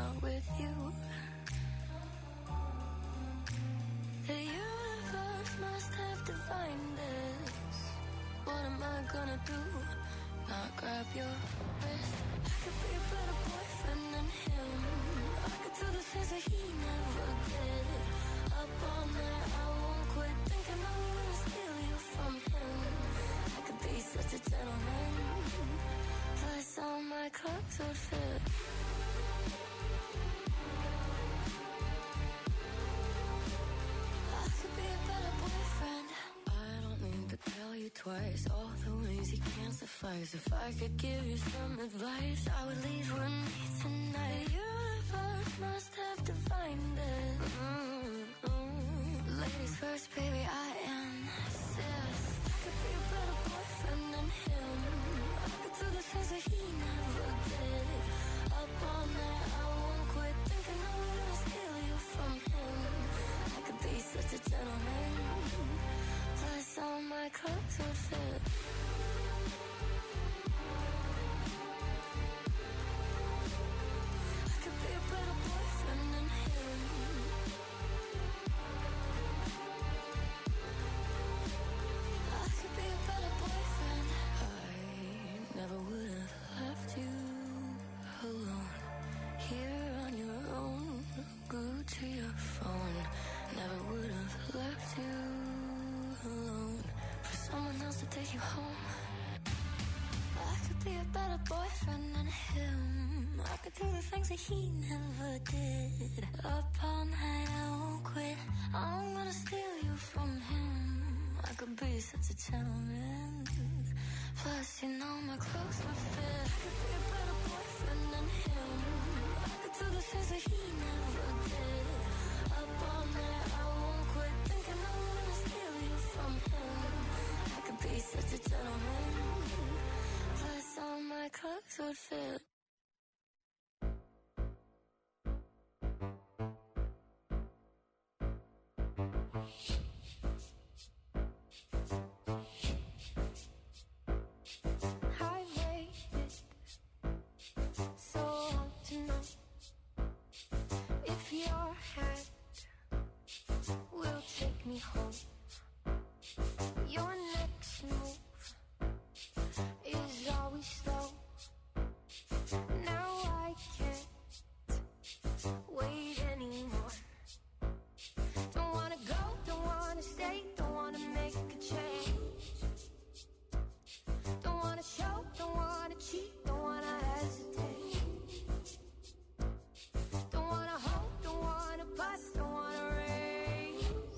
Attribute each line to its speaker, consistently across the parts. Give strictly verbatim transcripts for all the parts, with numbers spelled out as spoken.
Speaker 1: not with you. The universe must have defined this. What am I gonna do? Not grab your wrist. I could be a better boyfriend than him. I could do the things that he never did. Up all night, I won't quit thinking I'm gonna steal you from him. I could be such a gentleman. Plus all my clothes would fit. I could be a better boyfriend. I don't need to tell you twice all the ways you can't suffice. If I could give you some advice, I would leave with me tonight. The universe must have defined it. Mm-hmm. Ladies first, baby, I insist. I could be a better boyfriend than him. I could do the things that he never did. Up all night, I won't quit thinking I'm gonna steal you from him. I could be such a gentleman. Plus all my clothes would fit. I could be a better boyfriend than him. I could be a better boyfriend. I never would have left you alone. Here on your own, glued to your phone. Never would have left you alone for someone else to take you home. I could be a better boyfriend than him. I could do the things that he never did. Up all night, I won't quit. I'm gonna steal you from him. I could be such a gentleman. Plus, you know my clothes would fit. I could be a better boyfriend than him. I could do the things that he never did. Up all night, I won't quit thinking I'm gonna steal you from him. I could be such a gentleman. Plus, all my clothes would fit.
Speaker 2: I waited so long to know if your hand will take me home. Your next move is always slow. Now I can't wait anymore. Don't wanna go, don't wanna stay, don't wanna make a change. Don't wanna show, don't wanna cheat, don't wanna hesitate. Don't wanna hope, don't wanna bust, don't wanna raise.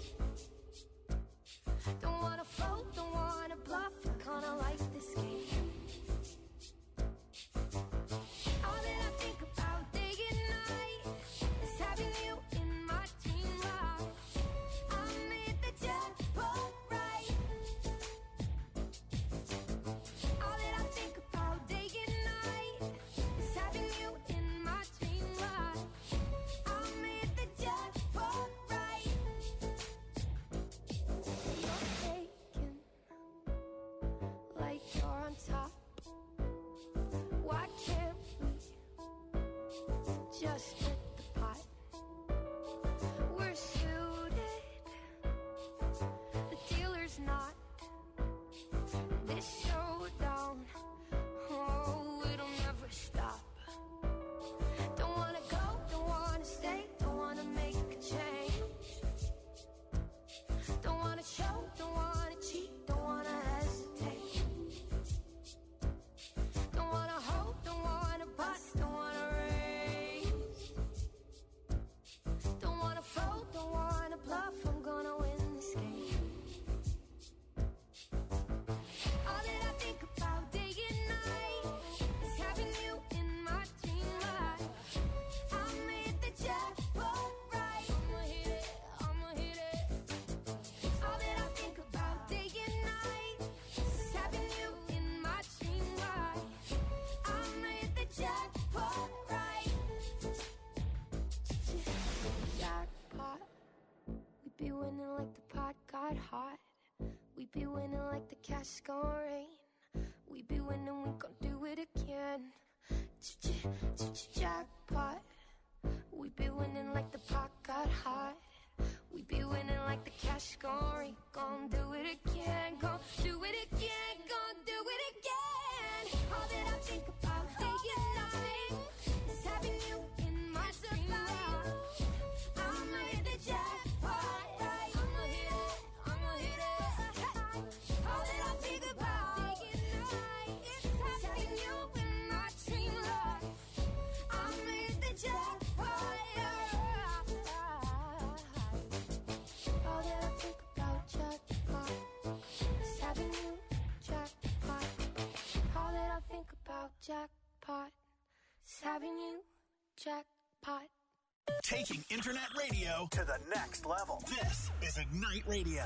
Speaker 2: Don't wanna fold, don't wanna bluff, I kinda like this game. All that I think about day and night is having you in my dream life. I made the jackpot right. All that I think about day and night is having you in my dream life. I made the jackpot right. You're taken like you're on top. Why can't we just hit the pot? We're suited, the dealer's not. This showdown, oh, it'll never stop. Don't wanna go, don't wanna stay, don't wanna make a change. Don't wanna show, don't wanna cheat, don't wanna hesitate. Don't wanna hope, don't wanna bust, don't wanna raise. Don't wanna fold, don't wanna bluff, I'm gonna win this game. All that I think about day and night is having you in my dream life. I made the jackpot right. I'ma hit it, I'ma hit it. All that I think about day and night is having you in my dream life. I made the jackpot right. Jackpot. We'd be winning like the pot got hot. We'd be winning like the cash gon' rain. We'd be winning, we gon' do it again. Jackpot. We be winning like the pot got hot. We be winning like the cash gon' ring. Gon' do it again, gon' do it again, gon' do it again. All that I think about day and night is having you in my supply. I'ma hit the jackpot, right? I'ma hit it, I'ma hit it. All that I think about day and night is having you in my dream life. I'ma hit the jackpot, yeah. All that I think about jackpot is having you jackpot. All that I think about jackpot is having you jackpot.
Speaker 3: Taking internet radio to the next level. This is Ignite Radio.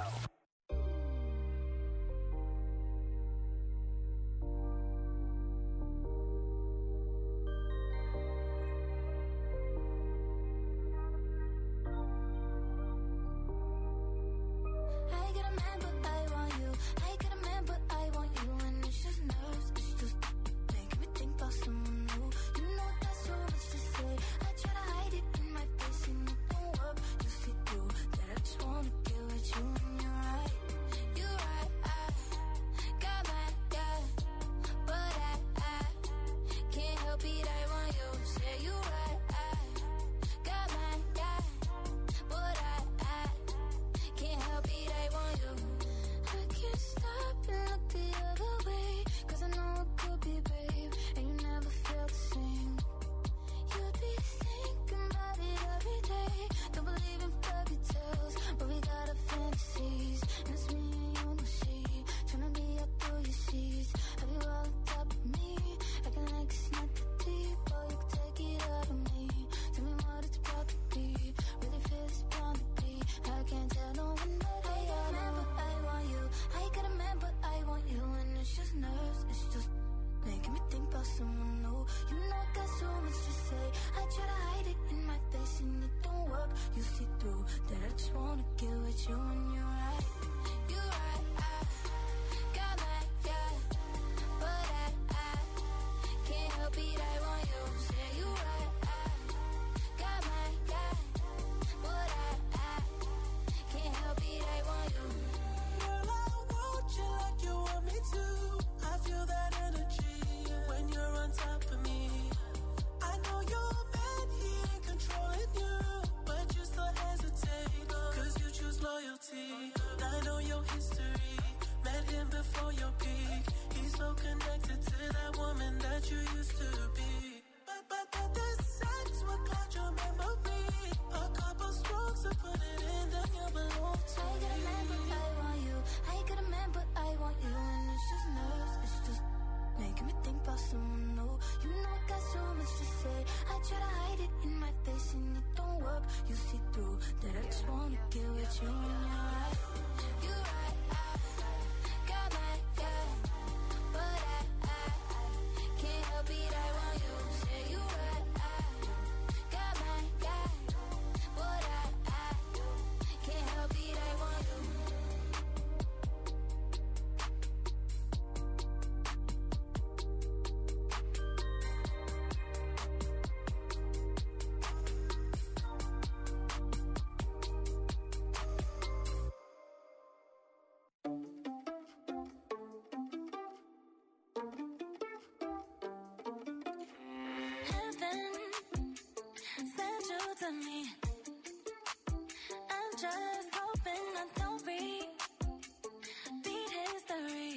Speaker 2: I get a man, but I want you. I get a man, but I want you. And it's just nerves, it's just making me think about someone new. You know that's so much to say. I try to hide it in my face and it don't work. You see through that I just wanna get with you and you're right. You're right, I got my guy, but I, I can't help it, I want you. Say you right, I got my guy, but I, I can't help it, I want you. I can't stop and look the other way, cause I know it could be, babe, and you never feel the same. You'd be thinking about it every day. Don't believe in fairy tales, but we got our fantasies, and it's me and you, no she. Tryna be up through your seas. Have you all on top of me? Acting like it's not that deep, or you could take it out of me. Tell me what it's about to be. Really feel it's bound to be. I can't tell no one, but I got a man, but I want you. I got a man, but I want you, and it's just nerves. It's just making me think about someone new. You know I got so much to say. I try to hide it in my face and it don't work. You see through that I just wanna get with you and you're right. You're right, I got my guy, but I, I can't help it, I want you. Say you right, I got my guy, but I, I can't help it, I want you.
Speaker 4: Girl, I want you like you want me to. I feel that energy when you're on top of me. I know you're mad, he ain't controlling you, but you still hesitate, cause you choose loyalty. I know your history, met him before your peak. He's so connected to that woman that you used to be. But, but, but the sex will cloud your memory. A couple strokes to put it in, then you belong to
Speaker 2: I got a man, but
Speaker 4: me.
Speaker 2: I want you. I got a man, but I want you, and it's just nerves. It's just making me think about someone new. You know I got so much to say. I try to hide it in my face and it don't work. You see through that I just wanna get with you and you're right. You're right, I got my guy, but I, I can't help it, I want you. Say you right, I got my guy, but I, I can't help it, I want you. Heaven sent you to me. I'm just hoping I don't repeat history.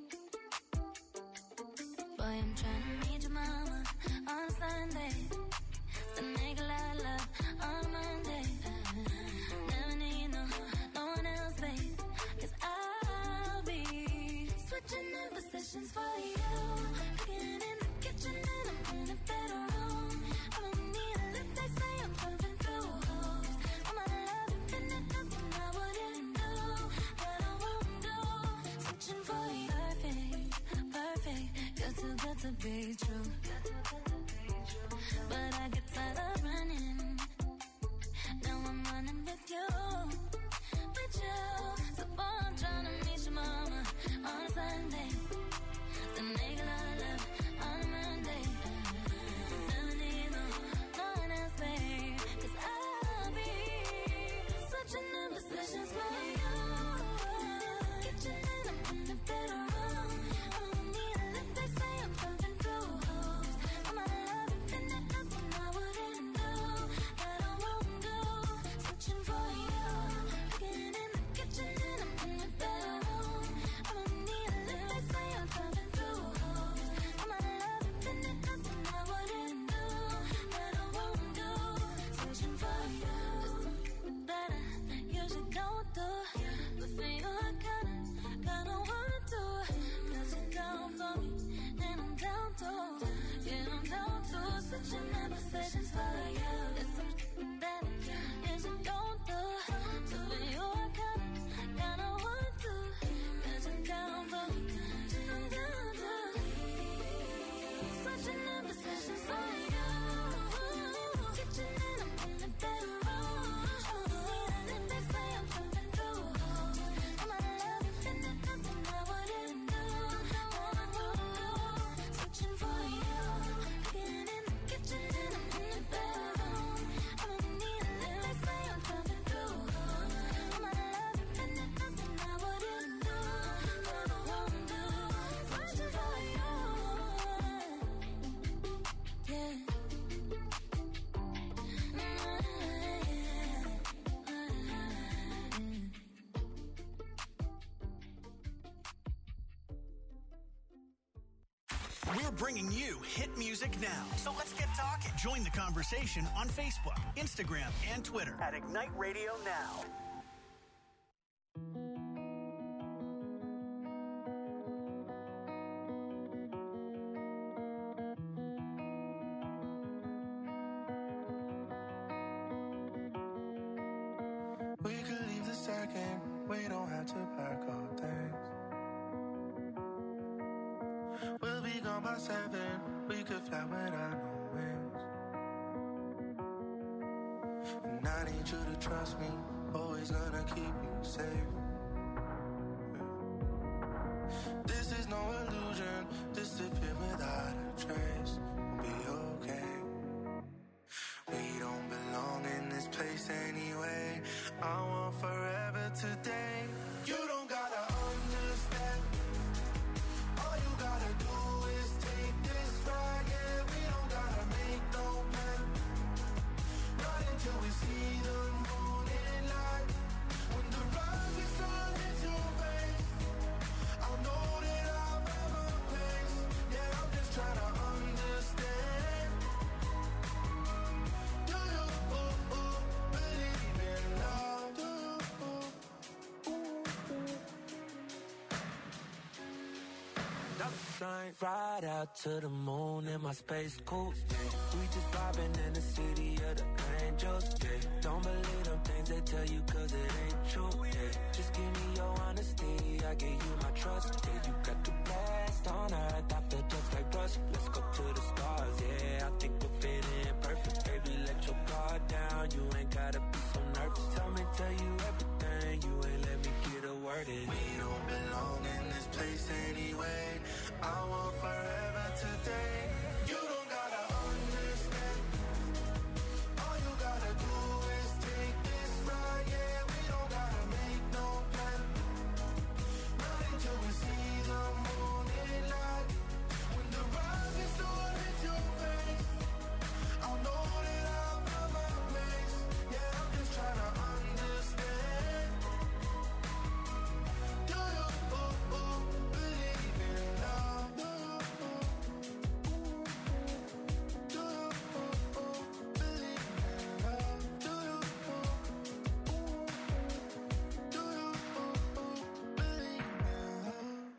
Speaker 2: Boy, I'm trying to meet your mama on Sunday, to make a lot of love on Monday. Never need no, no one else, babe, cause I'll be switching in positions for you. Cooking in the kitchen and I'm in a better room. I don't need a lip, they say I'm pumping through holes. I'm out of love, infinite, nothing I wouldn't do, that I won't do. Switching for you, perfect, perfect. You're too good to be true, but I get tired of running. Now I'm running with you, with you. So boy, I'm trying to meet your mama on Sunday, to make a lot of love on Monday. Never need no, no one else, babe,
Speaker 3: bringing you hit music now. So let's get talking. Join the conversation on Facebook, Instagram, and Twitter at Ignite Radio Now.
Speaker 5: We could leave the second, we don't have to pack our things. We'll be gone by seven, we could fly without no wings. And I need you to trust me, always gonna keep you safe. This is no illusion, disappear without a trace. We'll be okay. We don't belong in this place anyway. I want forever today. You don't gotta understand. All you gotta do is take this ride. Yeah, we don't gotta make no plan. Not until we see the morning light. When the rise is sun hits your face, I'll know that I'll have a place. Yeah, I'm just trying to understand. Do you ooh, ooh, believe in love? Do you ooh, ooh, ooh. Double shine, ride out to the moon in my space coupe. We just vibing in the city of the angels. Yeah. Don't believe them things they tell you cause it ain't true. Yeah. Just give me your honesty, I give you my trust. Yeah, you got the best on earth, I feel just like rust. Let's go to the stars, yeah, I think we'll fit in perfect. Baby, let your guard down, you ain't gotta be so nervous. Tell me, tell you everything, you ain't let me get a word in. We don't belong in this place anyway. I want forever today. You don't gotta understand. All you gotta do is take this ride. Yeah, we don't gotta make no plan. Not until we see the morning light. When the rising sun hits your face, I'll know that I'll find my place. Yeah, I'm just trying to understand. Do you ooh, ooh, believe in love? Do you ooh, ooh, do you ooh, ooh, believe in love? Do you ooh, ooh, do you ooh, ooh, believe in love?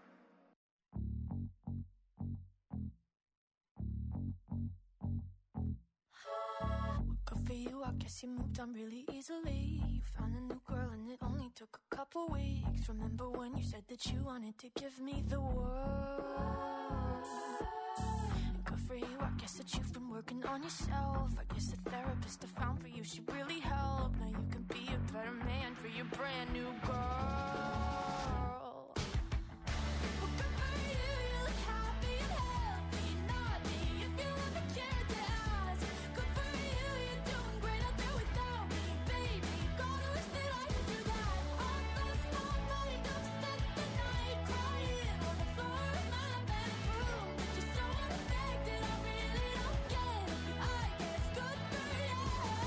Speaker 2: Good for you, I guess you moved on really easily. You found a new girl and it only took a couple weeks. Remember when you said that you wanted to give me the world? And good for you, I guess that you've been working on yourself. I guess the therapist I found for you should really help. Now you can be a better man for your brand new girl. Well, good for you, you look happy and healthy. Not me, if you ever cared to ask. Good for you, you're doing great out there without me, baby. God, I wish that I could do that. All last night, I've spent the night crying on the floor of my bedroom. But you're so unaffected, I really don't get it. I guess good for you.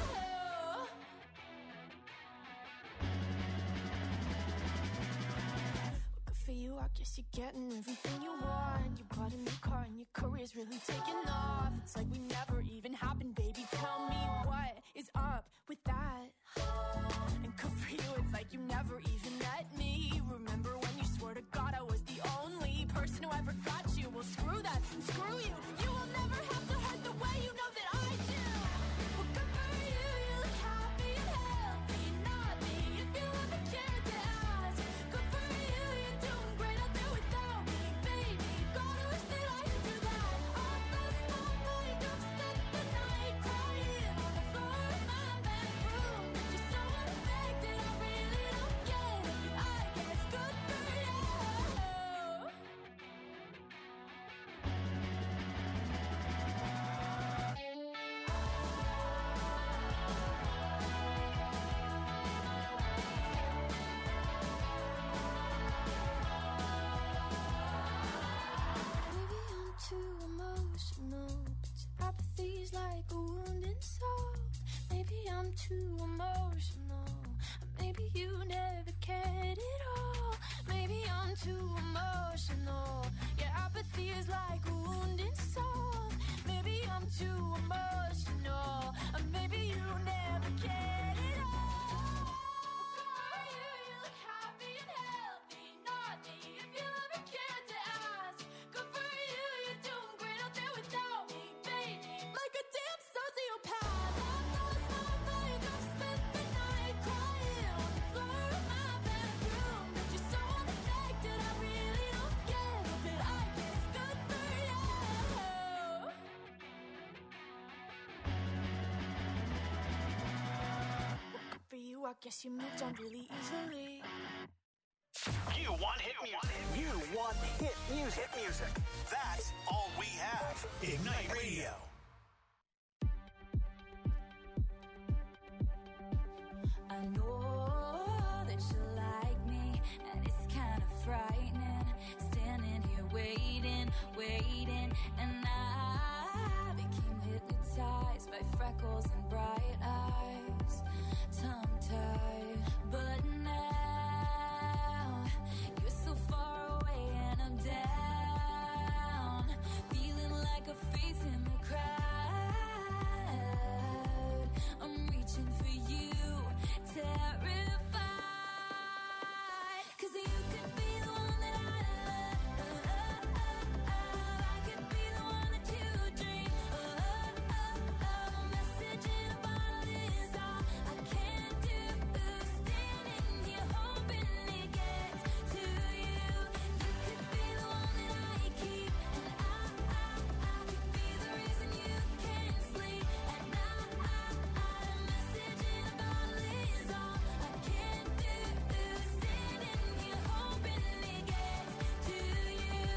Speaker 2: Well, good for you, I guess you're getting everything you want. You bought a new car and your career's really taking off. It's like we never even happened, baby. Tell me what is up with that? And good for you, it's like you never even met me. Remember when you swore to God I was the only person who ever got you? Well, screw that and screw you. You will never have to hurt the way you know that I do. Well, good for you, you look happy and healthy. Not me, if you ever cared to ask. Good for you, you're doing great out there without me, baby. God, I wish that I could do that. All last night, I've spent the night crying on the floor of my bedroom. But you're so unaffected, I really don't get it. I guess good for you. Maybe I'm too emotional. Apathy's like a wounded soul. Maybe I'm too emotional. Maybe you never cared at all. Maybe I'm too emotional. Yeah, Apathy is like a wounded soul. Maybe I'm too emotional, or maybe you never get it all. Are you, you look happy and healthy, not me. If you ever cared to ask, good for you, you're doing great out there without me, baby. Like a damn sociopath. I've lost my mind, I've spent the night crying on the floor of my bedroom. But you're so unaffected, I really don't get it. But I guess good for you. For you, I guess you moved on really easily.
Speaker 3: You want hit music. You want hit music. Hit music. That's all we have. Ignite Radio.
Speaker 2: I know that you like me, and it's kind of frightening. Standing here waiting, waiting, and I became hypnotized by freckles and bright eyes, tongue-tied. But now you're so far away and I'm down, feeling like a face in the crowd. I'm reaching for you, terrified. 'Cause you could be the one that I love. I could be the one that you dream. A message in a bottle is all I can do. Standing here hoping it gets to you. You could be the one that I keep, and I, I, I could be the reason you can't sleep at night. A message in a bottle is all I can do. Standing here hoping it gets to you.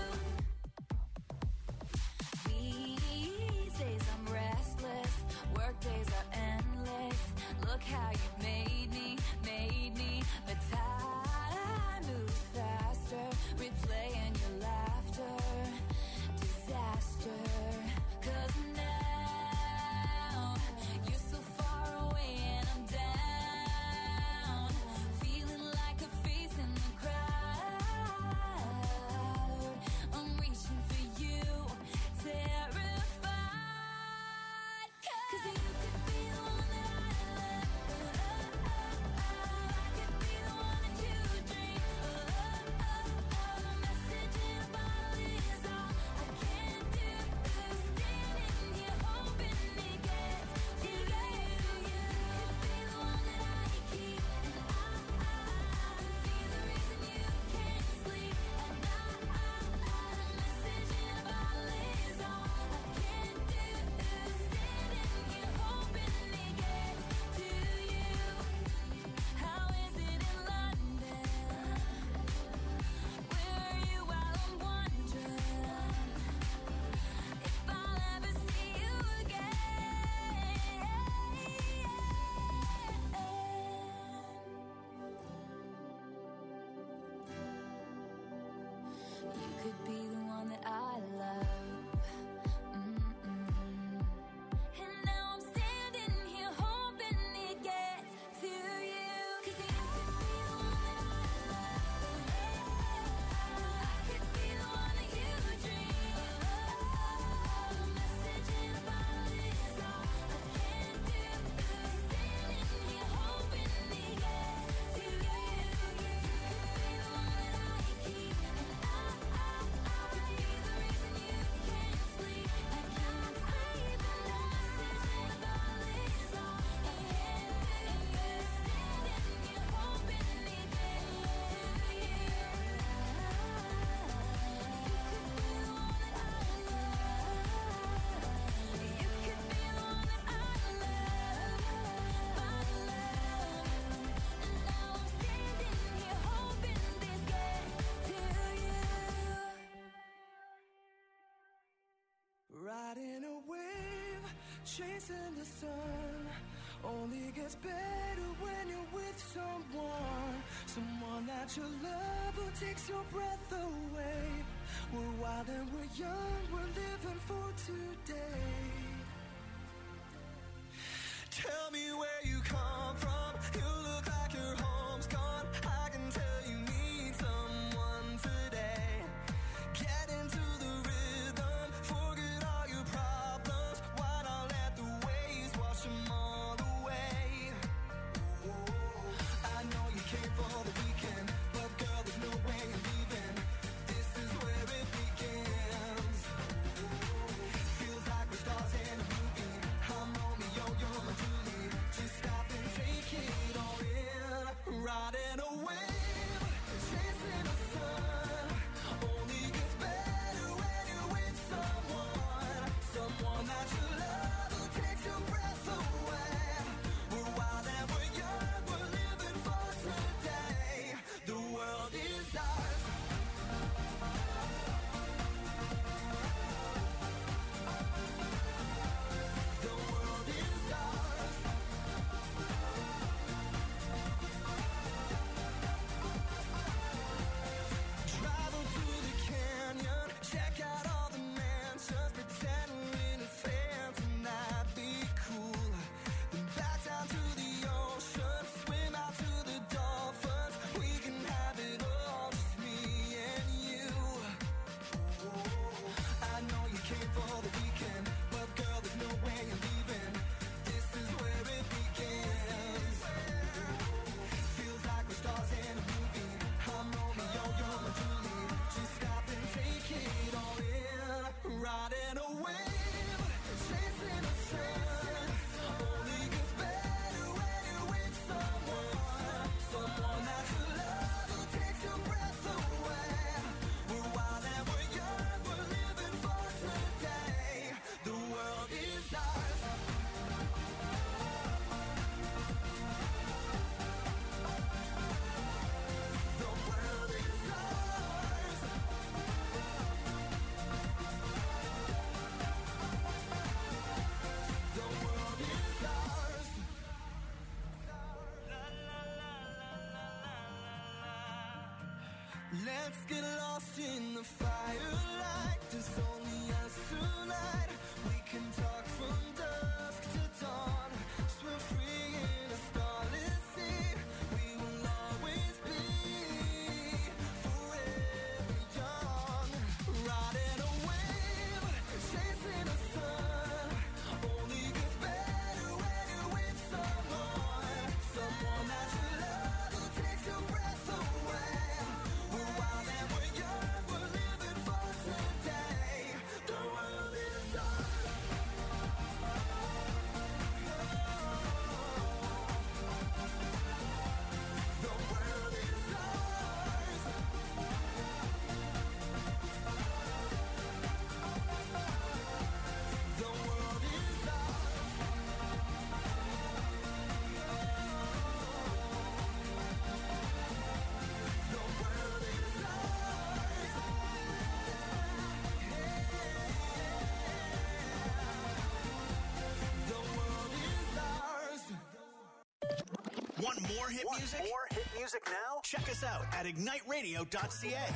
Speaker 2: These days I'm restless, work days are endless. Look how you made me, made me. But time moves faster, replaying your laughter. Disaster. 'Cause now you're so far away and I'm down, feeling like a face in the crowd. I'm reaching for you, terrified. 'Cause you could be the one that I love. I could be the one that you dream. A message in a bottle is all I can do. Standing here hoping it gets to you. You could be the one that I keep, and I, I could be the reason you can't sleep at night. A message in a bottle is all I can do. Standing here hoping it gets to you. How is it in London? Where are you while I'm wondering if I'll ever see you again? You could be the one that I love. Mm-mm. And now I'm standing here hoping it gets to you. 'Cause you could be the one that I love. I could be the one that you dream. A message in a bottle is all I can do. Standing here hoping it gets to you. You could be the one that I keep, and I, I, I could be the reason you can't sleep. I can't sleep. A message in a bottle is all I can do. Standing here hoping it gets to you. You could be the one that I love. You could be the one that I love. My love. And now I'm standing here hoping this gets to you.
Speaker 5: Riding a wave, chasing the sun. Only gets better when you're with someone. Someone that you love who takes your breath away. We're wild and we're young, we're living for today. Tell me where you come from. You look like your home's gone. I can tell you need someone today. Get into the
Speaker 4: Let's get lost in the firelight. There's only us tonight. We can talk from dusk to dawn. Swim free in a starless sea. We will always be forever young. Riding a wave, chasing the sun. Only gets better when you're with someone. Someone that you love who takes your breath away. We're wild and we're young, we're living for today. The world is ours. The world is ours. The world is ours. The world is ours. The world is ours.
Speaker 3: Want more hit music? More hit music now? Check us out at ignite radio dot c a.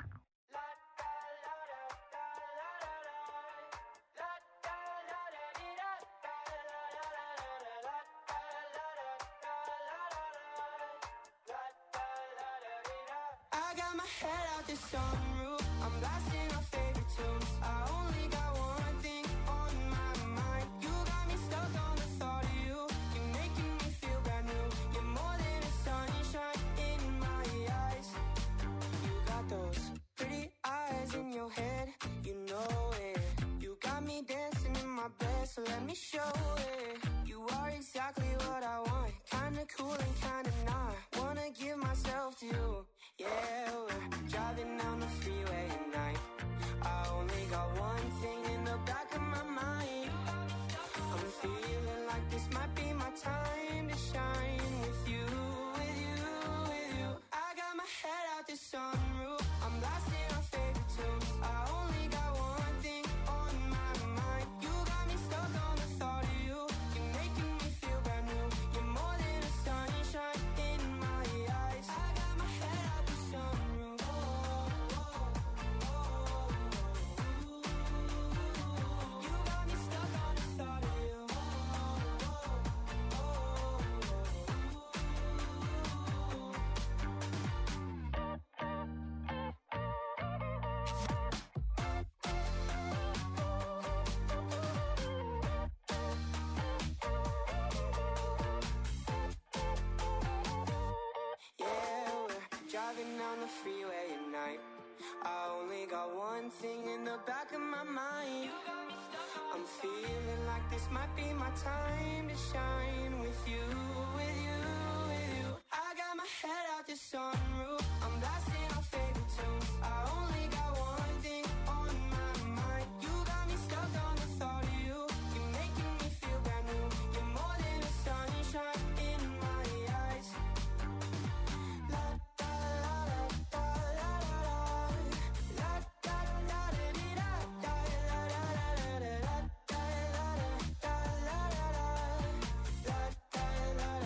Speaker 4: I got my head out the sunroof. I'm blasting our favorite tunes. I only got one thing on my mind. You got me stuck on the thought of you. You're making me feel brand new. You're more than a sunshine in my eyes. You got those pretty eyes in your head. You know it. You got me dancing in my bed, so let me show it. You are exactly what I want. Kinda cool and kinda not. Wanna give myself to you. Yeah, we're driving down the freeway at night. I only got one thing in the back of my mind. I'm feeling like this might be my time to shine with you, with you, with you. I got my head out the sunroof. I'm blasting our favorite tunes. I only got one thing on my mind. You got me stuck on the thought of you. You're making me feel brand new. You're more than a sunshine in my eyes. I got my head out the sunroof. Oh, oh, oh, oh. You got me stuck on the thought of you. Oh, oh, yeah, we're driving down the freeway at night. I only got one thing in the back of my mind. I'm feeling like this might be my time to shine with you, with you, with you. I got my head out the sunroof. I'm blasting our favorite tunes. I only got one thing on my mind. You got me stuck on the thought of you. You're making me feel brand new. You're more than a sunshine in my eyes. La da la da la la la da da da di da da la la la la la da la da la la la la da la la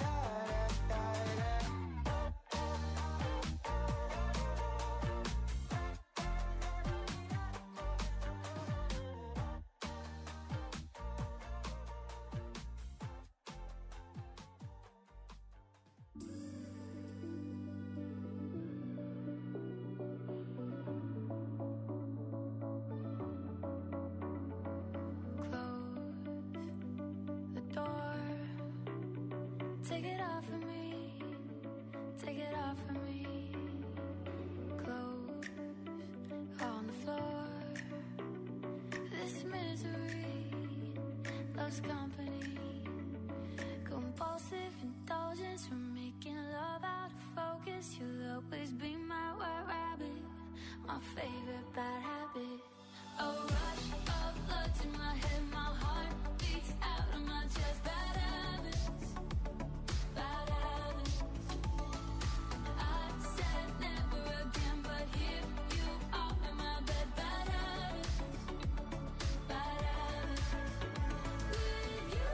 Speaker 1: Take it off of me, take it off of me. Clothes on the floor. This misery loves company. Compulsive indulgence from making love out of focus. You'll always be my white rabbit, my favorite bad habit. A rush of blood to my head, my heart beats out of my chest. Bad habits, bad habits. I said never again, but here you are in my bed. Bad habits, bad habits. With you,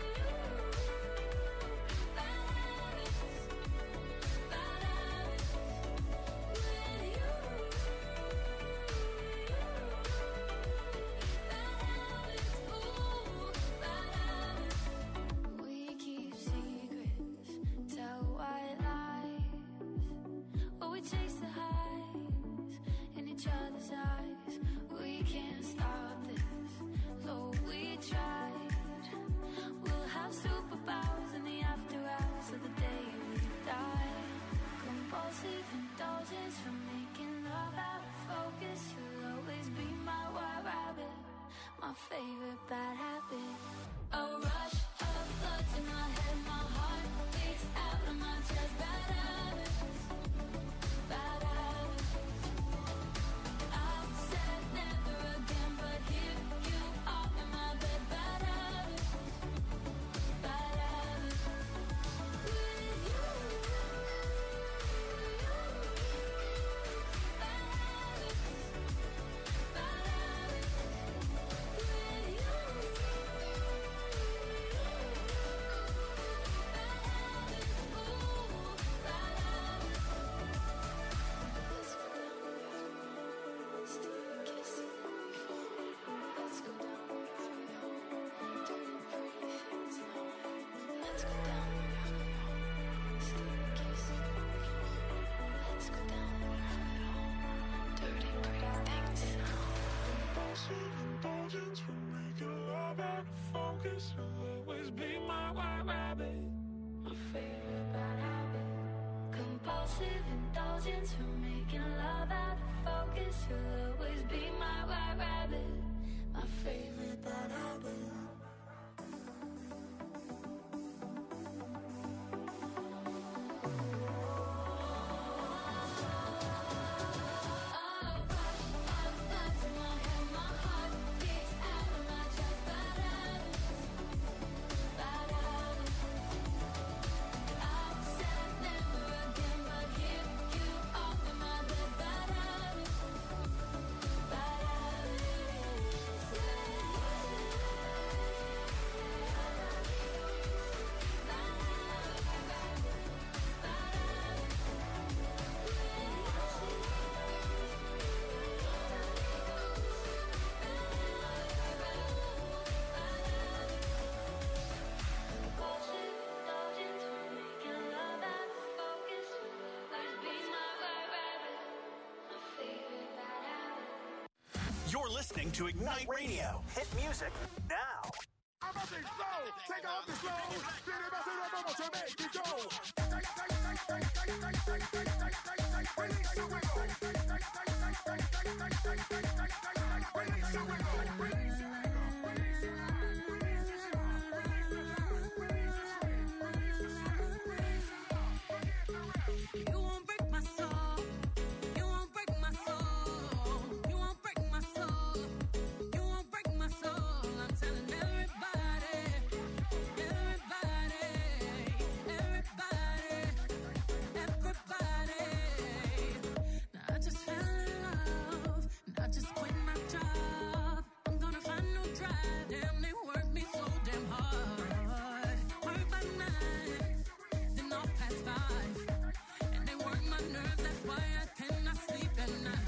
Speaker 1: bad habits, bad habits.
Speaker 5: focus. You'll always be my white rabbit.
Speaker 1: My favorite bad habit. Compulsive indulgence for making love out of focus. You'll always be my white rabbit. My favorite bad habit.
Speaker 3: You're listening to Ignite Radio. Hit music now.
Speaker 6: I'm up and slow. Take off the slow. Then it must have been to make it go. Release your wiggle. Release your wiggle. Release your
Speaker 7: You won't break my soul. You won't break my soul. You won't break my soul. You won't break my soul. I'm telling everybody, everybody, everybody, everybody. Now I just fell in love. And I just quit my job. I'm gonna find no drive. Damn, they work me so damn hard. Work by nine, then off past five. And they work my nerves, that's why I cannot sleep at night.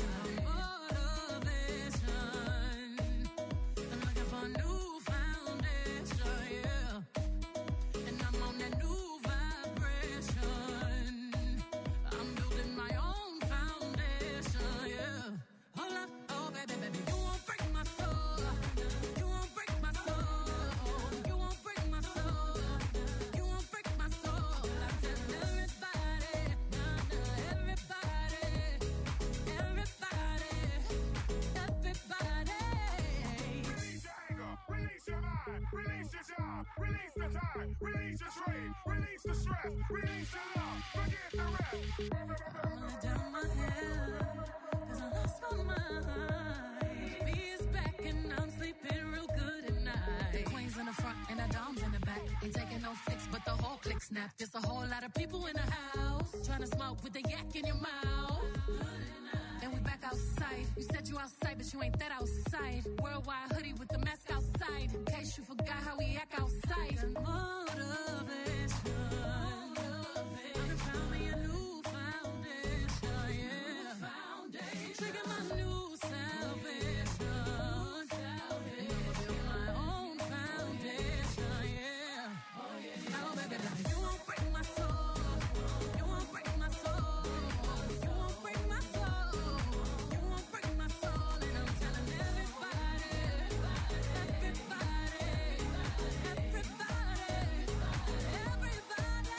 Speaker 7: Motivation. I'm looking for a new foundation, yeah. And I'm on that new vibration. I'm building my own foundation, yeah. Hold up, oh baby, baby, you won't break my soul. You won't break my soul. You won't break my soul. You won't break my soul. I tell everybody, nah, nah, everybody, everybody, everybody.
Speaker 6: Release your anger. Release your mind. Release your job. Release the time. Release your trade. Release the stress. Release your love. Forget the rest.
Speaker 7: I'm gonna down my head, 'cause I lost my mind. B is back and I'm sleeping real good at night. The queen's in the front and the dom's in the back. Ain't taking no flicks, but the whole click snap. There's a whole lot of people in the house trying to smoke with the yak in your mouth. And we back outside. You said you outside, but you ain't that outside. Worldwide hoodie with the mask outside. In case you forgot how we act outside. Motivation. I found me a new foundation, yeah. Trigger my new salvation. Build my own foundation, yeah. Oh, baby, baby, you won't break my soul. You won't break my soul. You won't break my soul. You won't break my soul. And I'm telling everybody, everybody, everybody, everybody,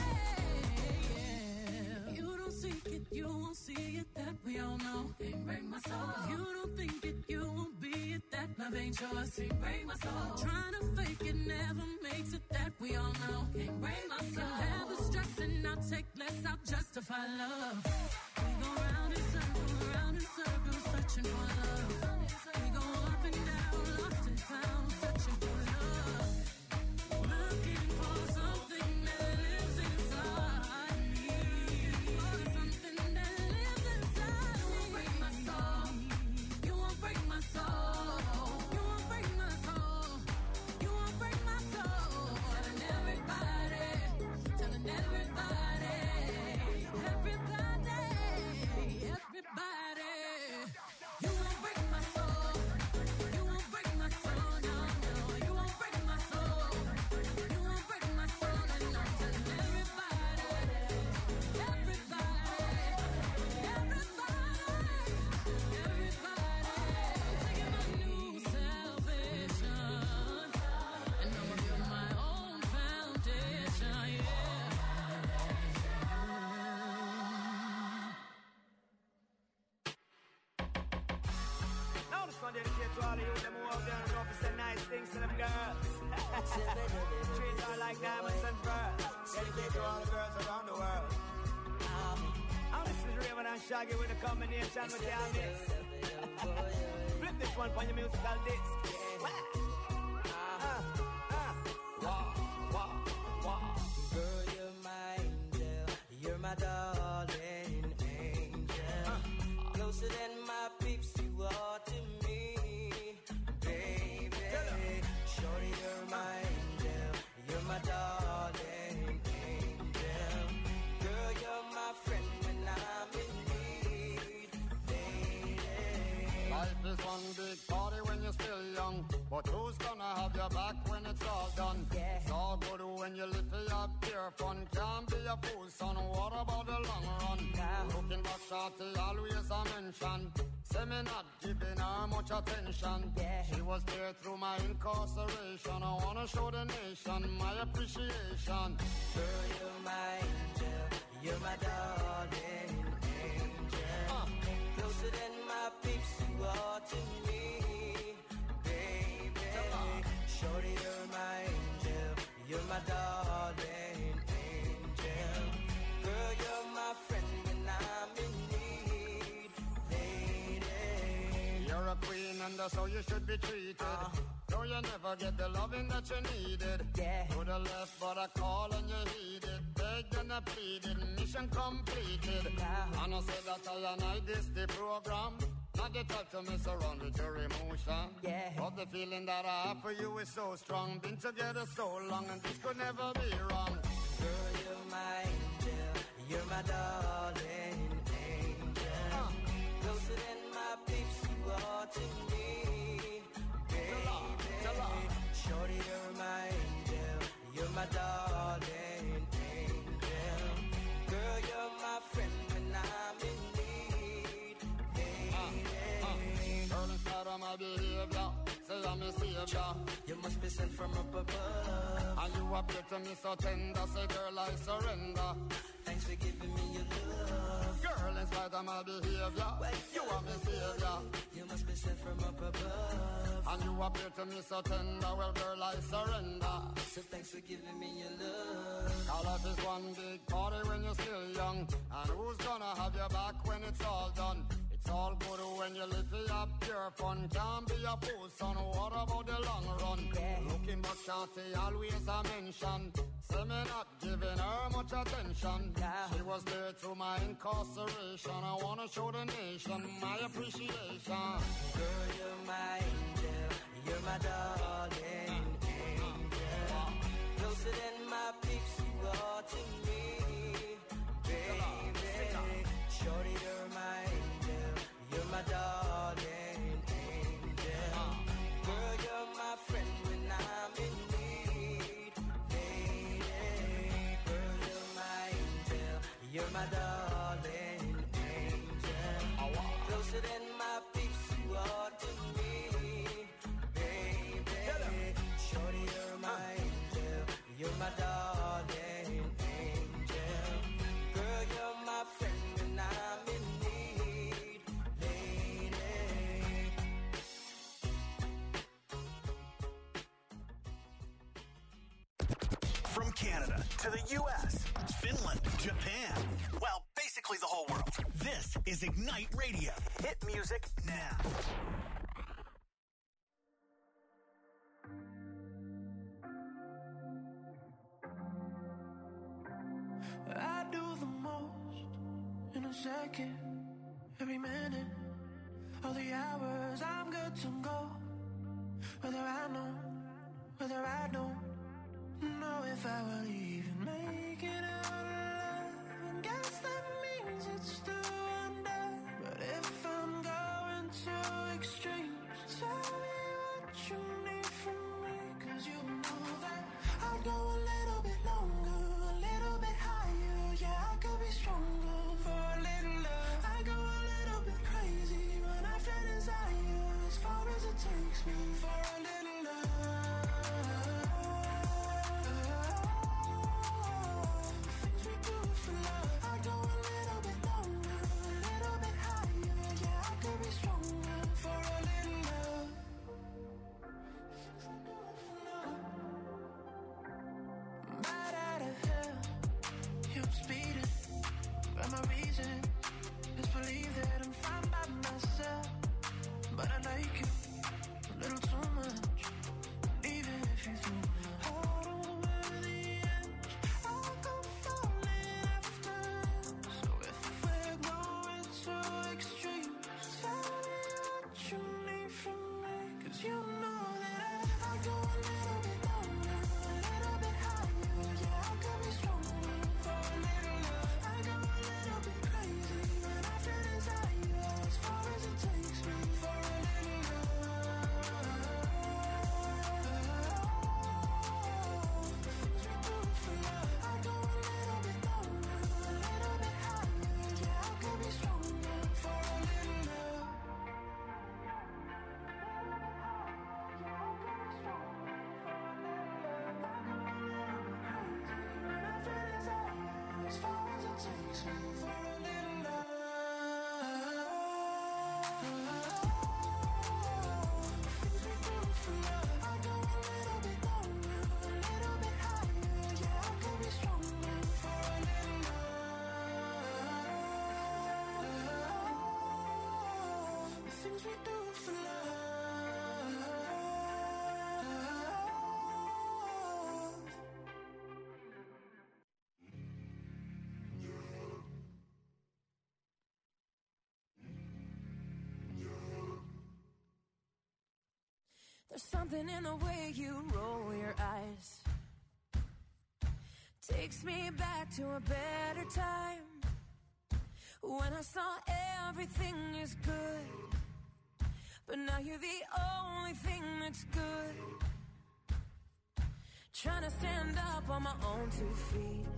Speaker 7: yeah. You don't seek it, you won't see it, that we all know. Can't break my soul. If you don't think it, you won't be it, that love ain't yours. Can't break my soul. Trying to fake it never makes it, that we all know. Can't break my soul. Have the stress and I'll take less, I'll justify love. We go round in circles, round in circles, searching for love. We go up and down, lost and found, searching for love. Looking for something that lives inside me. For something that lives inside me. You won't break my soul. You won't break my soul. You won't break my soul. You won't break my soul. Telling everybody, telling everybody, everybody, everybody. You won't break my soul. You won't break my soul. No, no.
Speaker 8: things to them girls. Treat her like diamonds and pearls. Dedicate to all the girls around the world. And this is Raven and Shaggy with a combination with the mix. Flip this one on your musical disc. Uh, uh. Wah, wah, wah.
Speaker 9: Girl, you're my angel. You're my darling angel. Uh. Closer than my peeps, you are to me, baby. Shorty, you're my angel. You're my darling angel. Girl, you're my friend when I'm in need, lady.
Speaker 10: Life is one big party when you're still young, but who's gonna have your back when it's all done?
Speaker 9: Yeah.
Speaker 10: It's all good when you live for your pure fun. Can't be a fool, son. What about the long run?
Speaker 9: Nah.
Speaker 10: Looking back, shorty, always a mention. Say me not giving her much attention.
Speaker 9: Yeah.
Speaker 10: She was there through my incarceration. I wanna show the nation my appreciation.
Speaker 9: Girl, you're my angel. You're my darling angel. Uh. Closer than my peeps, you are to me, baby. Shorty, you're my angel. You're my darling angel. Girl, you're my friend when I'm in need, lady.
Speaker 10: You're a queen and that's how you should be treated. Uh. Though you never get the loving that you needed.
Speaker 9: Yeah.
Speaker 10: To the left, but I call and you heeded. Begged and I pleaded, mission completed.
Speaker 9: Yeah.
Speaker 10: And I said that I and I this the program. Not the type to mess around with your emotion.
Speaker 9: Yeah.
Speaker 10: But the feeling that I have for you is so strong. Been together so long and this could never be wrong.
Speaker 9: Girl, you're my angel. You're my darling angel. Uh. Closer than my peeps, you are to me, baby. Shorty, you're my angel. You're my darling angel. Girl, you're my friend when I'm in need, lady.
Speaker 10: Uh, uh. Girl, in spite of my behavior, say I'm a savior.
Speaker 9: You must be sent from up above.
Speaker 10: And you appear to me so tender. Say, girl, I surrender.
Speaker 9: Thanks for giving me your love.
Speaker 10: Girl, in spite of my behavior, you are my savior.
Speaker 9: You must be sent from up above.
Speaker 10: And you appear to me so tender. Well, girl, I surrender.
Speaker 9: So thanks for giving me your love.
Speaker 10: Our life is one big party when you're still young. And who's gonna have your back when it's all done? It's all good when you live for your pure fun. Can't be a fool, son. What about the long run?
Speaker 9: Yeah.
Speaker 10: Looking back, shorty, always a mention. Say me not giving her much attention.
Speaker 9: Yeah.
Speaker 10: She was there through my incarceration. I wanna show the nation my appreciation.
Speaker 9: Girl, you're my angel. You're my darling angel. Closer than my peeps, you are to me, baby. Shorty, you're my angel. You're my darling angel. Girl, you're my friend when I'm in need, lady. Girl, you're my angel. You're my darling angel. Closer than my peeps, you are to me, baby. Shorty, you're my angel. You're my darling angel. Girl, you're my friend when I'm in need, lady.
Speaker 3: From Canada to the U S, Finland, Japan, well, basically the whole world. This is Ignite Radio. Hit music now.
Speaker 4: I do the most in a second, every minute, all the hours I'm good to go. Whether I know, whether I don't know if I will even make it out alive. And guess that means it's still under. But if I'm going to extremes, tell me what you need from me. Cause you know that I'd go a little bit longer, a little bit higher. Yeah, I could be stronger for a little love. I go a little bit crazy when I feel desire, as far as it takes me for a little love.
Speaker 11: got my reason. Just believe that I'm fine by myself. But I like you a little too much. And even if you threw me hard over the edge, I'll go falling after. So if we're going too extreme, tell me what you need from me. Cause you know that I, I go a little bit longer, a little bit higher. Yeah, I could be stronger for a little love. I go a little bit crazy when I feel desire. As far as it takes me for a little love. The things we do for love. I go a little bit longer, a little bit higher. Yeah, I could be stronger for a little love. As far as it takes me for a little love. The things we do for love. I go a little bit longer, a little bit higher. Yeah, I could be stronger for a little love. The things we do for love.
Speaker 7: There's something in the way you roll your eyes. Takes me back to a better time, when I saw everything is good. But now you're the only thing that's good. Trying to stand up on my own two feet.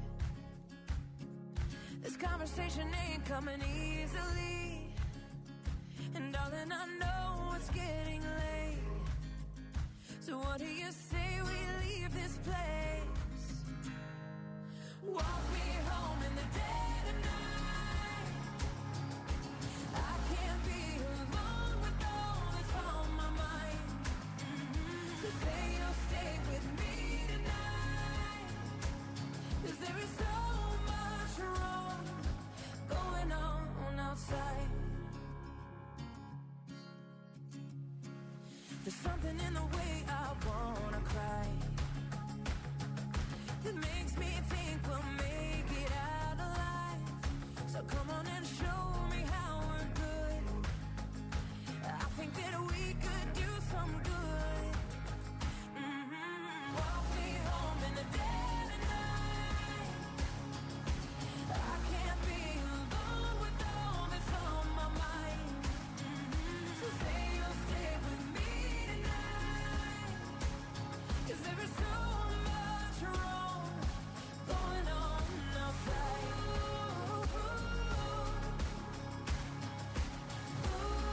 Speaker 7: This conversation ain't coming easily. And darling, I know it's getting late. So what do you say we leave this place? Walk me home in the dead of night. I can't be alone with all that's on my mind. Mm-hmm. So say you'll stay with me tonight. Cause there is so much wrong going on outside. There's something in the way I wanna cry that makes me think we'll make it out alive. So come on and show me how we're good. I think that we could do some good. Mm-hmm. Walk me home in the dead of night. I can't be alone with all that's on my mind. Mm-hmm. So say you'll stay with me. Cause there is so much wrong going on outside. Ooh, ooh,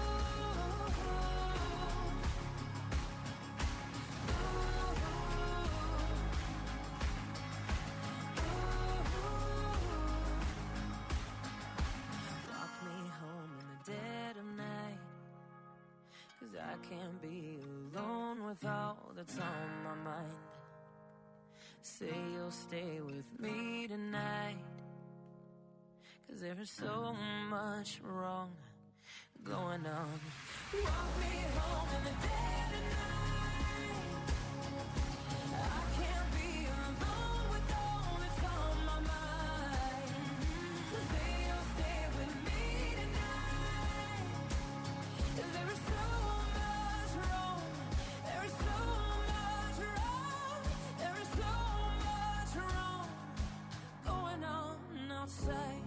Speaker 7: Walk me home in the dead of night. Cause I can't be alone with all that's on my mind. Say you'll stay with me tonight. Cause there is so much wrong going on. Walk me home in the dead of night. I can't be alone with all that's on my mind. So say you'll stay with me tonight. Cause there is so much wrong. There is so much wrong. There is so much wrong going on outside.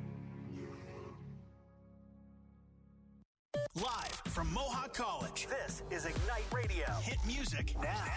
Speaker 3: Live from Mohawk College, this is Ignite Radio. Hit music now.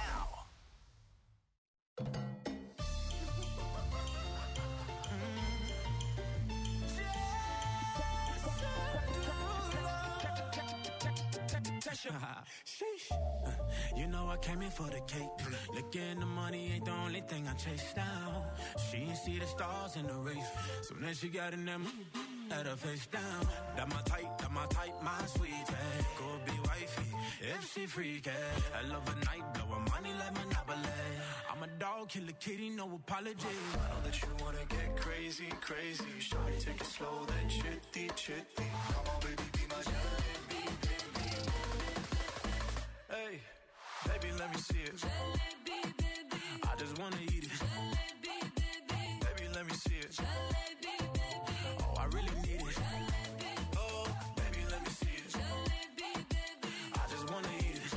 Speaker 5: Sheesh. Uh, you know I came in for the cake. Looking the money ain't the only thing I chase down. She ain't see the stars in the race. So then she got in that mood. At her face down. That my type, that my type, my sweetie. Go be wifey, if she freaky. I love a night, blowin' money like Monopoly. I'm a dog, kill a kitty, no apology.
Speaker 11: I know that you wanna get crazy, crazy. Shawty, take it slow, then chitty, chitty. Come on, baby, be my jalebi, baby. Hey, baby, let me see it.
Speaker 7: Jalebi, baby.
Speaker 5: I just wanna eat it.
Speaker 7: Jalebi, baby.
Speaker 11: Baby, let me see it.
Speaker 7: Jalebi, baby.
Speaker 5: Oh, I really need it.
Speaker 7: Jalebi,
Speaker 11: Oh, baby, let me see it.
Speaker 7: jalebi, baby.
Speaker 5: I just wanna eat it.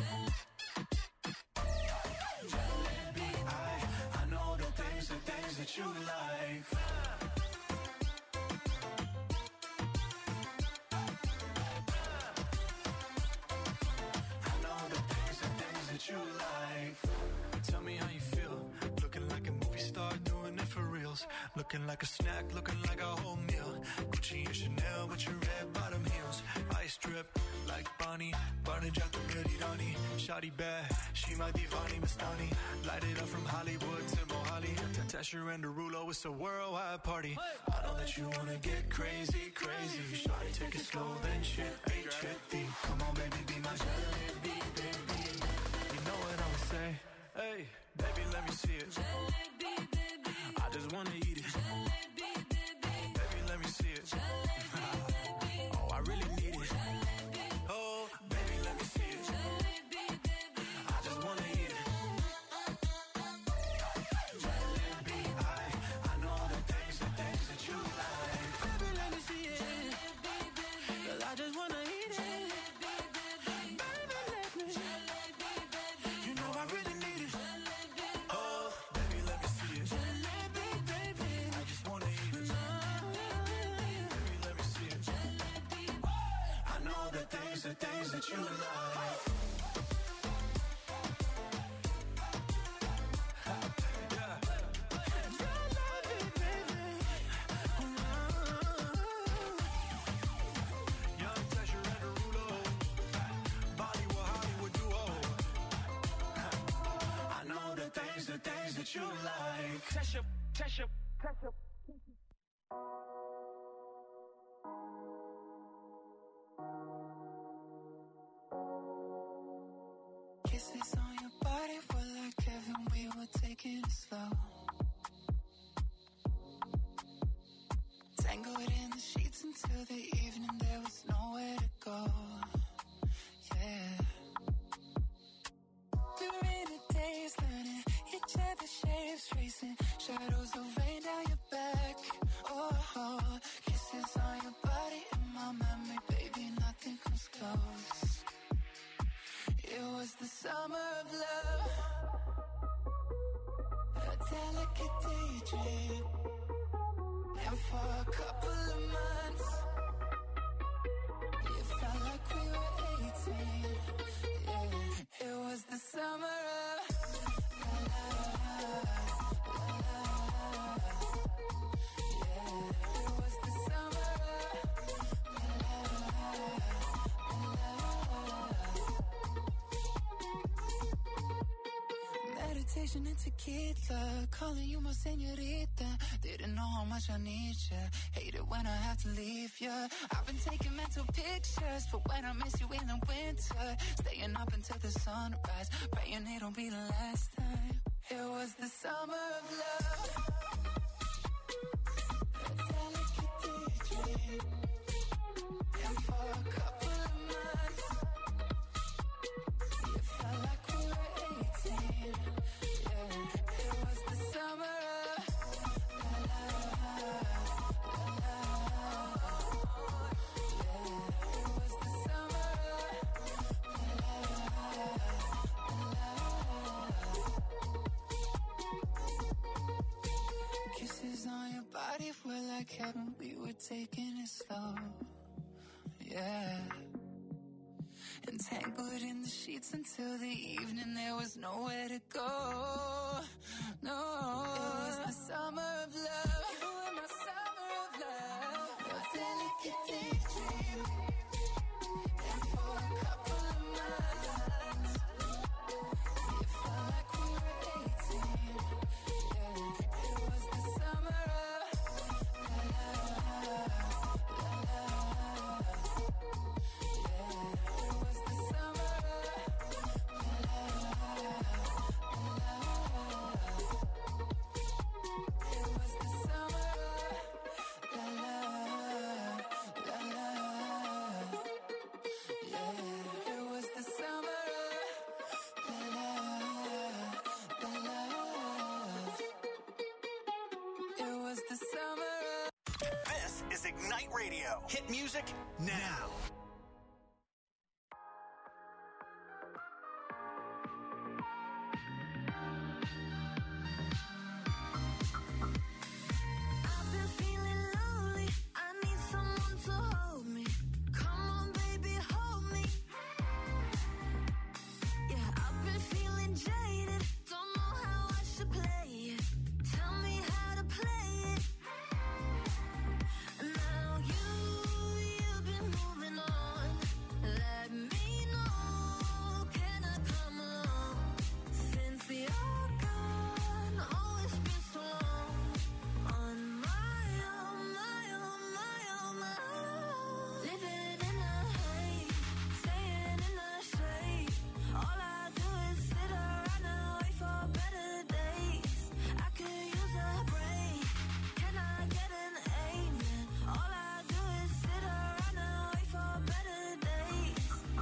Speaker 11: Jalebi, I, I know the things, the things that you like. I know the things, the things that you like. Tell me how you feel. Looking like a movie star, doing it for reals. Looking like a snack, looking like a whole meal. Gucci and Chanel with your red bottom heels. Ice drip like Bonnie, Barnage out the Rani. Shawty bad, she my divani Mastani. Light it up from Hollywood to Mohali. Tasha and Derulo, it's a worldwide party. I know that you wanna get crazy, crazy. Shawty, take it slow, then chitty, chitty. Come on, baby, be my jalebi, baby. You know what I'ma say? Hey, baby, let me see it.
Speaker 7: Jalebi, baby.
Speaker 5: I just wanna eat it.
Speaker 7: Jalebi, baby.
Speaker 11: Baby, let me see it.
Speaker 5: Oh, I really need it.
Speaker 11: Oh, baby, let me see it.
Speaker 5: I just wanna eat it.
Speaker 11: Jalebi, I, I know the things, the things that you like.
Speaker 5: Baby, let me see it. Cause I just wanna eat it. Baby, let me. You know I really need it.
Speaker 11: Oh, baby, let me see it.
Speaker 5: Jalebi, baby.
Speaker 11: I just wanna eat it. Baby, let me see it. I know the things, the things that you like. Yeah. Young Tasha and Derulo. Bollywood, Hollywood duo. I know the things, the things that you like.
Speaker 5: Tasha, Tasha, Tasha.
Speaker 11: Kisses on your body were like heaven, we were taking it slow. Tangled in the sheets until the evening, there was nowhere to go. Yeah. During the days, learning each other's shapes, tracing shadows of rain down your back. Oh, oh, kisses on your body in my memory, baby, nothing comes close. It was the summer of love, a delicate daydream. And for a couple of months, it felt like we were eighteen. Yeah, it was the summer of la la la la la. Yeah, it was the summer of la la la la. Meditation and tequila, calling you my señorita. Didn't know how much I need ya. Hate it when I have to leave ya. I've been taking mental pictures for when I miss you in the winter. Staying up until the sunrise, praying it'll be the last time. It was the summer of love, a delicate daydream. And for a couple of months, it felt like we were eighteen. Yeah, it was the summer of la la la la la. Yeah, it was the summer of la la la la. Kisses on your body were like heaven, we were taking it slow. Yeah. Entangled in the sheets until the evening, there was nowhere to go. No, it was the summer of love. You were my summer of love, a delicate daydream. And for a couple of months, it felt like we were eighteen. Yeah, it was the summer of la la la la.
Speaker 3: is Ignite Radio. Hit music now.
Speaker 2: I've been feeling lonely. I need someone to hold me. Come on, baby, hold me. Yeah, I've been feeling jaded. Don't know how I should play it. Tell me how to play it. Now you, you've been moving on. Let me know, can I come along? Since you're gone, oh, it's been so long. On my own, my own, my own, my own. Living in a haze, staying in the shade. All I do is sit around and wait for better days. I could use a break. Can I get an amen? All I do is sit around and wait for better days.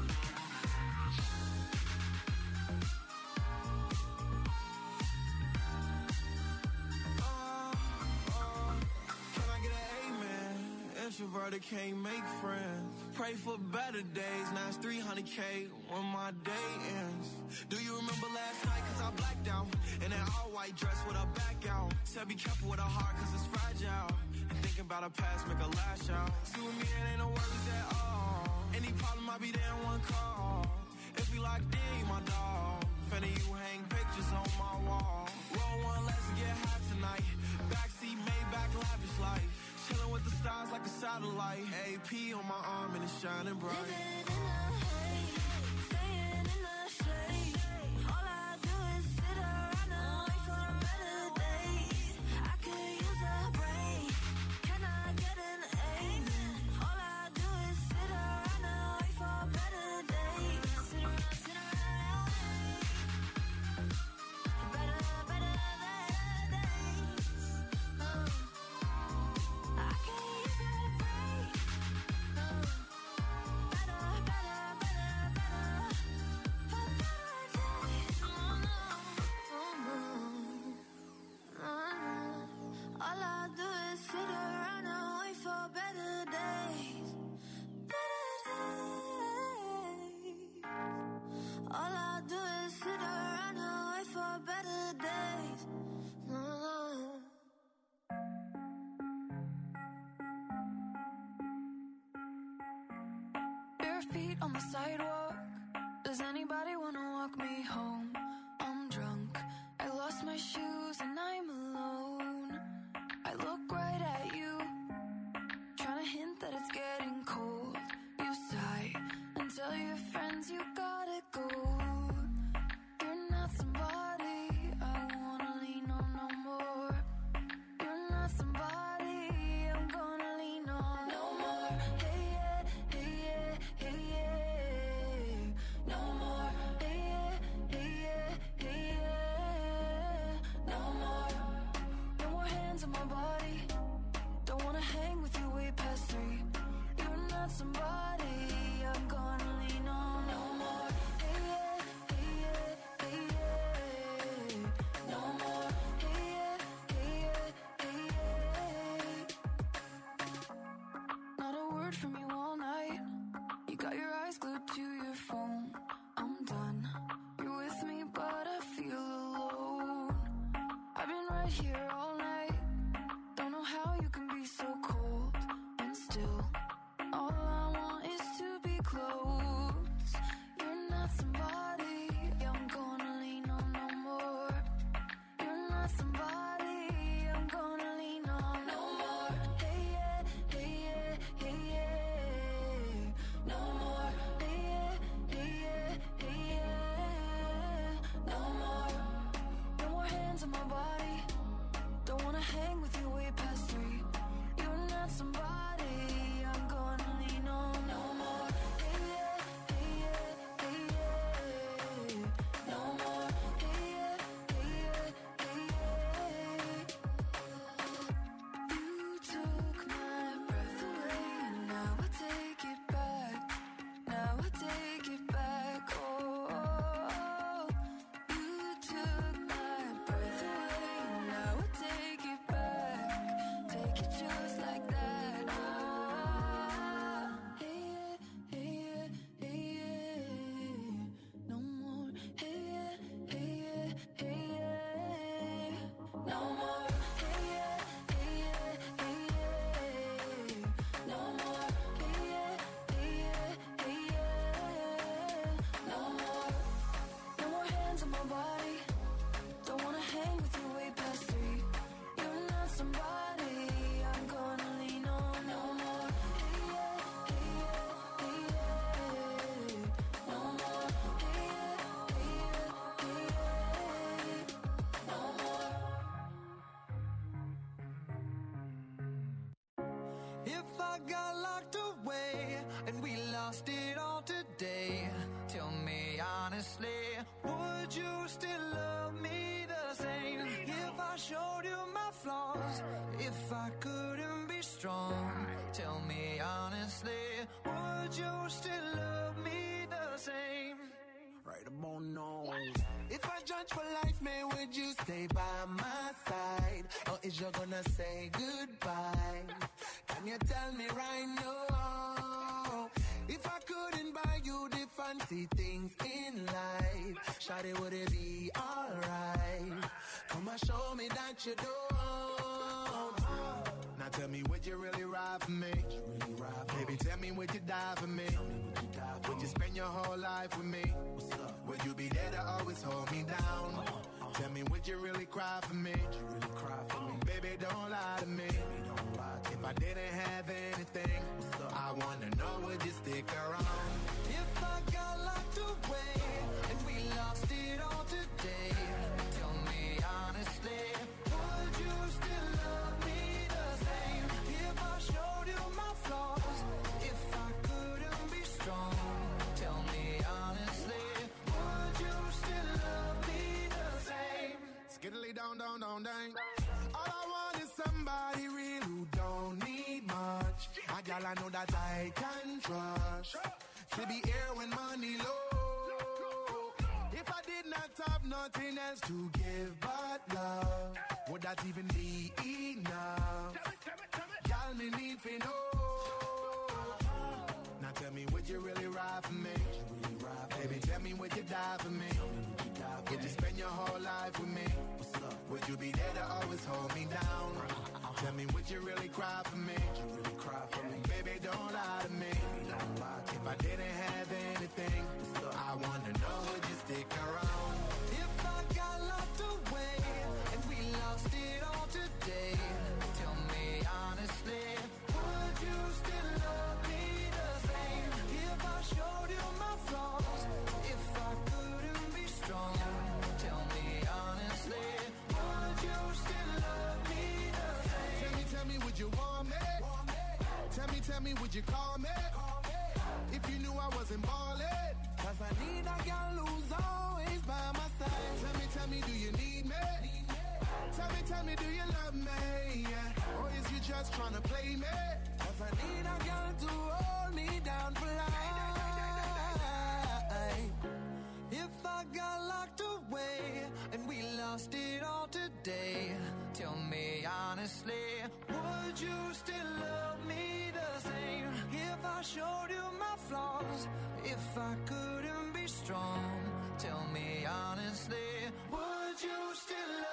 Speaker 11: Can I get an amen? Introverted can't make friends. Pray for better days. Now it's three hundred K when my day ends. Do you remember last night? Cause I blacked out. In an all white dress with a back out. Said be careful with a heart cause it's fragile. And thinking about a past make a lash out. See with me it ain't no worries at all. Any problem I'll be there in one call. If we locked in, you my dog. Fanny, you hang pictures on my wall. Roll one, let's get high tonight. Backseat, Maybach, lavish life. Chilling with the stars like a satellite. A P on my arm and it's shining bright.
Speaker 2: Living in a haze, staying in the shade. All I do is sit around and wait for better days. I could use a break. Can I get an amen? All I do is sit around and wait for better days. Sit around, sit around, better, better days. Uh, I could use a break. Uh, better, better, better, better, for better days. Oh no, oh no, oh no. All I do is sit around and wait for better days, better days. All I do is sit around and wait for better days. No, no. Bare feet on the sidewalk. Does anybody wanna walk me home? I'm drunk. I lost my shoes and I'm alone. I look right at you, trying to hint that it's getting cold. You sigh and tell your friends you gotta go. You're not somebody I wanna lean on no more. You're not somebody I'm gonna lean on no more. Hey yeah, hey yeah, hey yeah. No more. Hey yeah, hey yeah, hey yeah. No more. No more hands on my body. Don't wanna hang with you way past three. You're not somebody I'm gonna lean on no more. Hey yeah, hey yeah, hey yeah. No more. Hey yeah, hey yeah, hey yeah. Not a word from you all night. You got your eyes glued to your phone. I'm done. You're with me, but I feel alone. I've been right here all night. Don't know how you can be so cold. And still, all I want is to be close. You're not somebody I'm gonna lean on no more. You're not somebody I'm gonna lean on no more. Hey yeah, hey yeah, hey yeah. No more. Hey yeah, hey yeah, hey yeah. No more. No more hands on my body. Don't wanna hang with you way past three. You're not somebody I'm gonna lean on no more. Hey yeah, hey yeah, hey yeah. No more. Hey yeah, hey yeah, hey yeah. You took my breath away and now I take it back. Now I take it back. Oh, you took my breath away and now I take it back. Take it just like that. Oh,
Speaker 11: If I got locked away and we lost it all today, tell me honestly, would you still love me the same? If I showed you my flaws, if I couldn't be strong, tell me honestly, would you still love me the same?
Speaker 12: Right about now. If I judge for life, man, would you stay by my side? Or is you gonna say goodbye? Can you tell me right now? If I couldn't buy you the fancy things in life, shawty, would it be alright? Come and show me that you don't.
Speaker 10: Now tell me, would you really ride for me?
Speaker 12: Really ride for
Speaker 10: Baby, tell me, would you die for me?
Speaker 12: me? Would you die for
Speaker 10: Would you
Speaker 12: me?
Speaker 10: spend your whole life with me?
Speaker 12: What's up?
Speaker 10: Would you be there to always hold me down?
Speaker 12: Uh-huh, uh-huh.
Speaker 10: Tell me, would you really cry for me?
Speaker 12: Would you really cry for me?
Speaker 10: Baby, don't lie to me.
Speaker 12: Baby, don't lie to
Speaker 10: If
Speaker 12: me.
Speaker 10: I didn't have anything,
Speaker 12: What's up?
Speaker 10: I wanna know, would you stick around?
Speaker 11: If I got locked away and we lost it all today, tell me honestly, would you still love me the same? If I showed you my flaws, if I couldn't be strong, tell me honestly, would you still love me the same?
Speaker 10: Skiddly down, down, down, down. All I want is somebody real who don't need much. A gal I know that I can trust. To be here when money low. If I did not have nothing else to give but love, would that even be enough? Gal, me need to know. Now tell me, would you really ride for me?
Speaker 12: Really ride for
Speaker 10: Baby,
Speaker 12: me?
Speaker 10: tell me, would you die for me?
Speaker 12: Would you die for
Speaker 10: Would
Speaker 12: me?
Speaker 10: you spend your whole life with me?
Speaker 12: What's up?
Speaker 10: Would you be there to always hold me down? Tell me, would you really cry for me?
Speaker 12: Would you really cry for me?
Speaker 10: Baby, don't lie to me.
Speaker 12: Baby, don't lie to
Speaker 10: If
Speaker 12: me.
Speaker 10: I didn't have anything, I wanna know, would you stick around?
Speaker 11: If I got locked away and we lost it all today, tell me honestly, would you still love me the same? If I showed you my flaws, if I couldn't be strong, tell me honestly, would you still love me the same?
Speaker 10: Tell me, tell me, would you want me? Tell me, tell me, would you call me? If you knew I wasn't ballin'.
Speaker 12: Cause I need a girl who's always by my side.
Speaker 10: Tell me, tell me, do you need me? Tell me, tell me, do you love me? Yeah. Or is you just tryna play me?
Speaker 12: Cause I need a girl to hold me down for life.
Speaker 11: If I got locked away and we lost it all today, tell me honestly, would you still love me the same? If I showed you my flaws, if I couldn't be strong, tell me honestly, would you still love me?